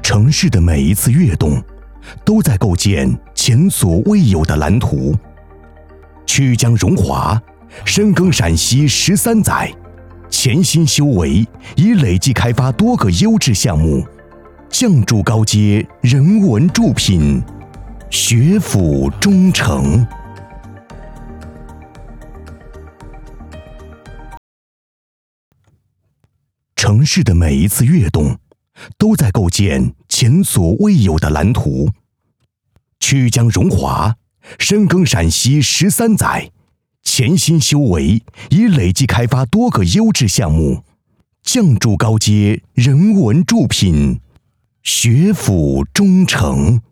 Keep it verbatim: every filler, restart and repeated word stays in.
城市的每一次跃动，都在构建前所未有的蓝图。曲江荣华，深耕陕西十三载，潜心修为，已累计开发多个优质项目，匠筑高阶人文铸品，学府中诚。城市的每一次跃动，都在构建前所未有的蓝图。曲江荣华，深耕陕西十三载，潜心修为，已累计开发多个优质项目，匠筑高阶人文铸品，学府中诚。